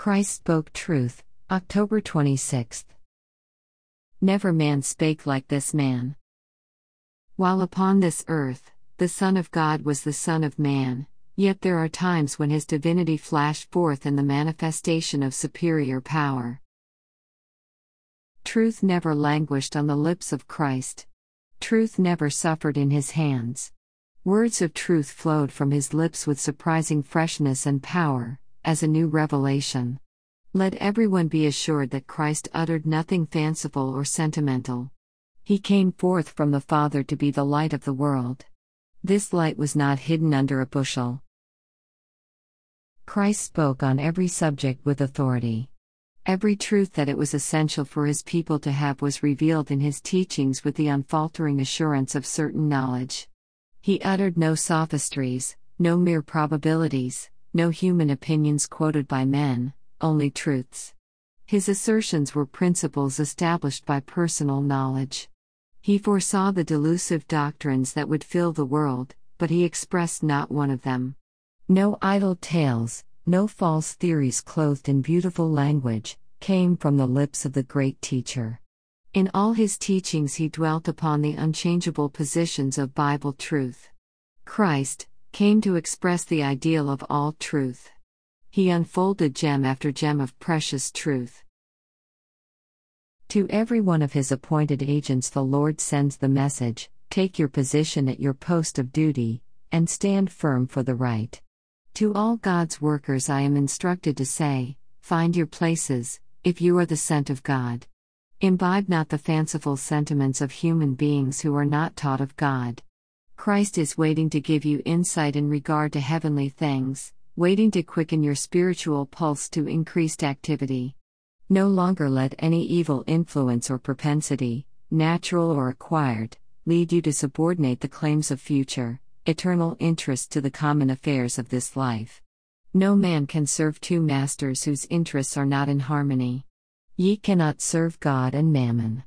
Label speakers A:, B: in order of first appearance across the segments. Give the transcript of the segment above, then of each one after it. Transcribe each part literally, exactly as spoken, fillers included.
A: Christ spoke truth, October twenty-sixth. Never man spake like this man. While upon this earth, the Son of God was the Son of Man, yet there are times when his divinity flashed forth in the manifestation of superior power. Truth never languished on the lips of Christ. Truth never suffered in his hands. Words of truth flowed from his lips with surprising freshness and power, as a new revelation. Let everyone be assured that Christ uttered nothing fanciful or sentimental. He came forth from the Father to be the light of the world. This light was not hidden under a bushel. Christ spoke on every subject with authority. Every truth that it was essential for his people to have was revealed in his teachings with the unfaltering assurance of certain knowledge. He uttered no sophistries, no mere probabilities, no human opinions quoted by men, only truths. His assertions were principles established by personal knowledge. He foresaw the delusive doctrines that would fill the world, but he expressed not one of them. No idle tales, no false theories clothed in beautiful language, came from the lips of the great teacher. In all his teachings he dwelt upon the unchangeable positions of Bible truth. Christ came to express the ideal of all truth. He unfolded gem after gem of precious truth. To every one of his appointed agents the Lord sends the message, take your position at your post of duty, and stand firm for the right. To all God's workers I am instructed to say, find your places, if you are the sent of God. Imbibe not the fanciful sentiments of human beings who are not taught of God. Christ is waiting to give you insight in regard to heavenly things, waiting to quicken your spiritual pulse to increased activity. No longer let any evil influence or propensity, natural or acquired, lead you to subordinate the claims of future, eternal interest to the common affairs of this life. No man can serve two masters whose interests are not in harmony. Ye cannot serve God and mammon.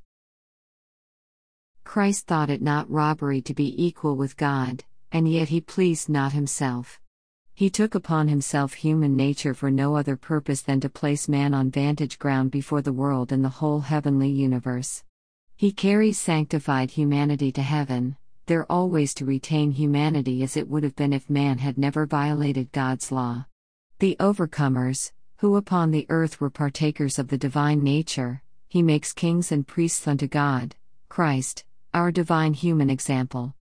A: Christ thought it not robbery to be equal with God, and yet he pleased not himself. He took upon himself human nature for no other purpose than to place man on vantage ground before the world and the whole heavenly universe. He carries sanctified humanity to heaven, there always to retain humanity as it would have been if man had never violated God's law. The overcomers, who upon the earth were partakers of the divine nature, he makes kings and priests unto God, Christ, our divine human example.